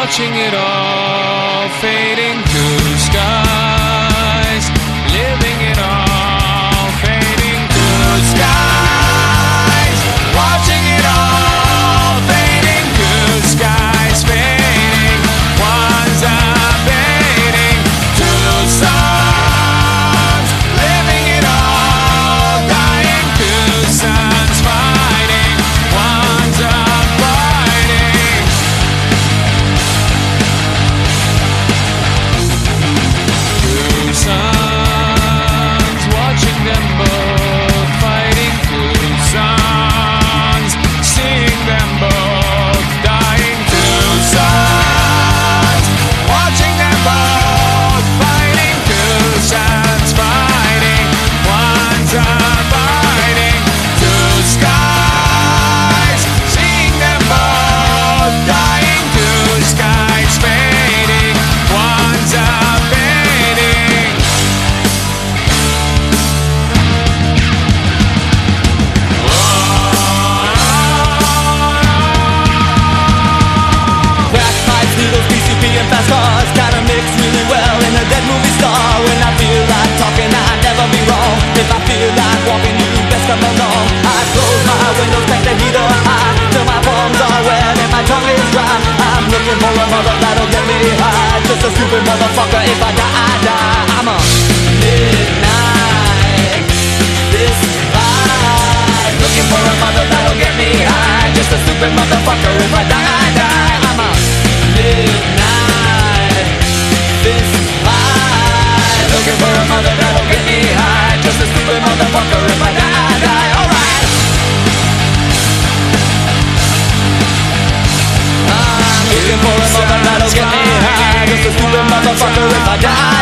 watching it all fading to skies, living it all fading to skies, watching it all fading to skies, fading, one's fading to suns, living it all, dying to suns, fighting, one's fighting. Two suns, watching them both fighting. Two suns, seeing them both dying. Two suns, watching them both fighting. Two suns fighting, one's fighting. Two skies, seeing them both dying. Two skies fading, one's fading. Backpipes, needles, PCP and fast cars kinda mix really well in a dead movie star. When I feel like talking, I'd never be wrong. If I feel like walking, you best come along. I close my windows, crank the heater high till my palms are wet and my tongue is dry. I'm looking for a mother that'll get me high. Just a stupid motherfucker. If I die, I die. I'm a midnight this vibe. Looking for a mother that'll get me high. Just a stupid motherfucker. If I die, I die. I'm a midnight this vibe. Looking for a mother that'll get me high. Just a stupid motherfucker. If I die, I die. Alright. I'm looking for a mother that'll get me high. Just a stupid motherfucker. If I die,